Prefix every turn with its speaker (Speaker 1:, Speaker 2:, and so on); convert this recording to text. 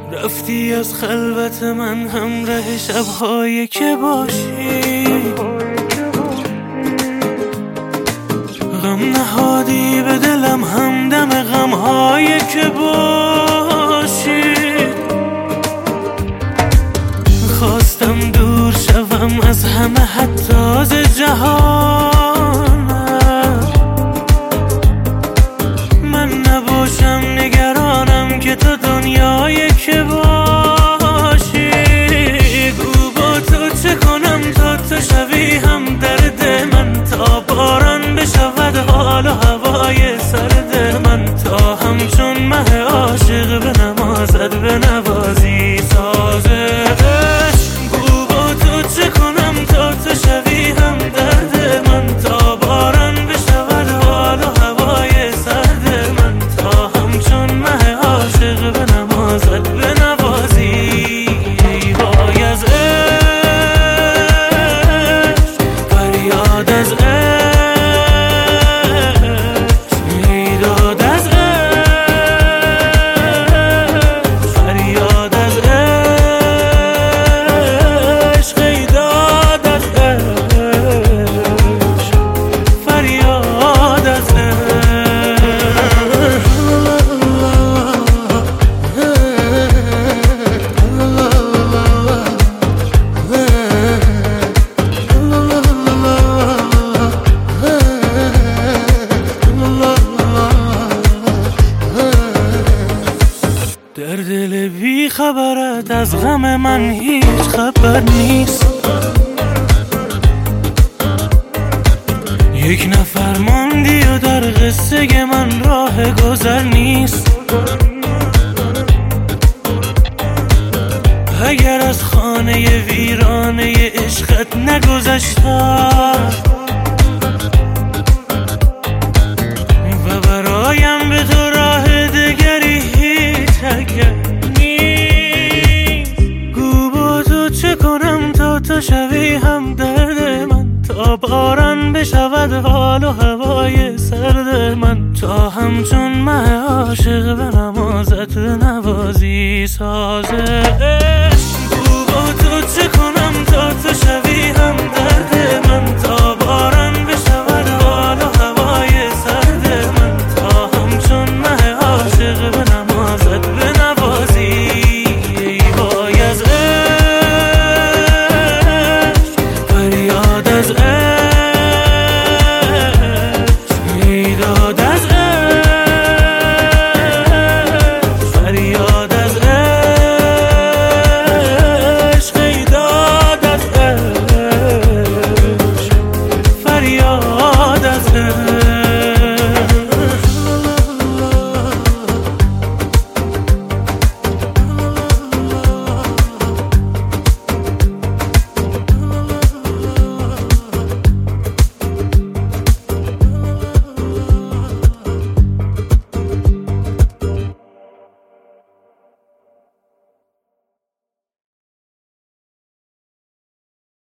Speaker 1: رفتی از خلوت من همراه شب‌هایی که باشی، غم نهادی به دلم همدم غم‌هایی که باشی. خواستم دور شوم از همه حتی از جهانم، من نباشم نگرانم که تو دنیایی که باشی. گو با تو چه کنم تا تو شوی هم درد من، تا باران بشود حال و هوای سرد من، تا همچون مه عاشق به نمازت به نوازی سازش. گو با تو چه کنم تا تو شوی هم درد من، تا باران بشود حال و هوای سرد من، تا همچون مه عاشق به نمازت به نوازی. وای از عشق، فریاد از عشق، میداد از عشق، فریاد از عشق، ایداد از عشق، فریاد از در دل بی خبرت از غم من هیچ خبر نیست. یک نفر ماندی و در قصه من راه گذر نیست. اگر از خانه ویرانه عشقت نگذشتم و برایم به تو راه دگری هیچ اگر نیست. گو با تو چه کنم تا تو شوی هم درد من، تا باران بشود حال و هوای سرد من، تا همچون مه عاشق به نمازت به نوازی سازش. گو با تو چه کنم تا تو شوی هم درد